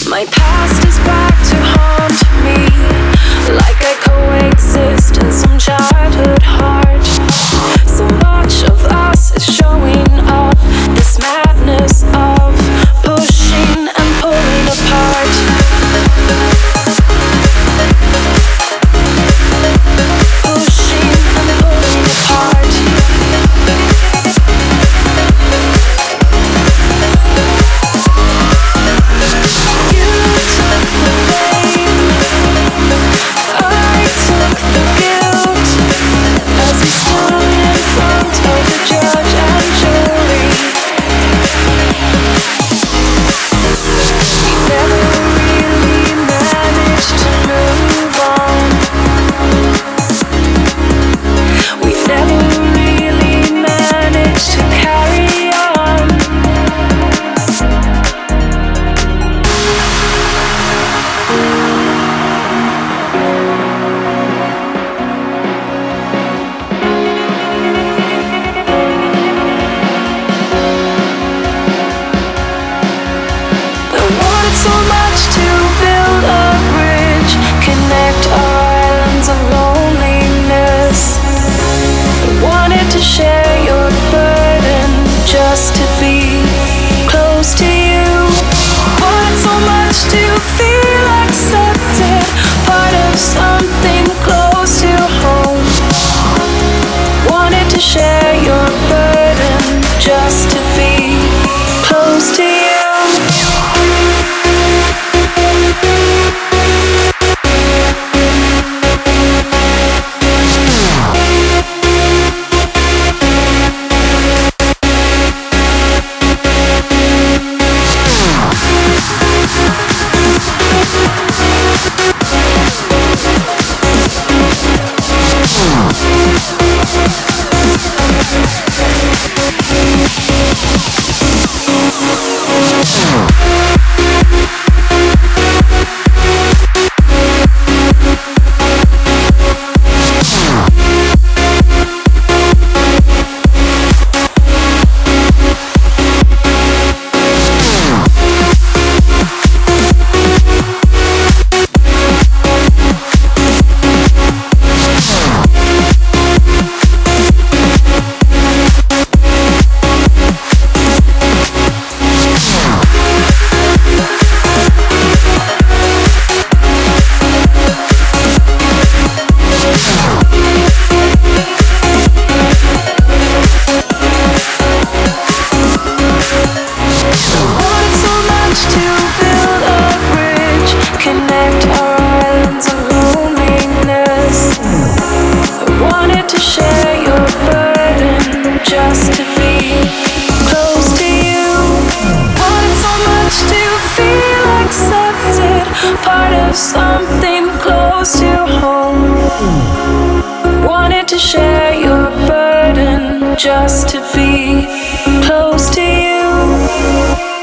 My past is back to haunt me, like I coexist in some childhood heart. So much of us is showing up, this madness of pushing and pulling apart. Pushing and pulling apart. You took the blame, I took the guilt, as we stood in front of the judge and jury. We never really managed to move on. We've never really managed to carry on. I wanted so much to build a bridge, connect our islands of loneliness. I wanted to share your burden, just to be close to you. Wanted so much to feel accepted, part of something close to home. Wanted to share your burden, just to be close to you. Wanted so much to build a bridge, connect our islands of loneliness. I wanted to share your burden, just to be close to you. Wanted so much to feel accepted, part of something close to home. Wanted to share your burden, just to be close to you.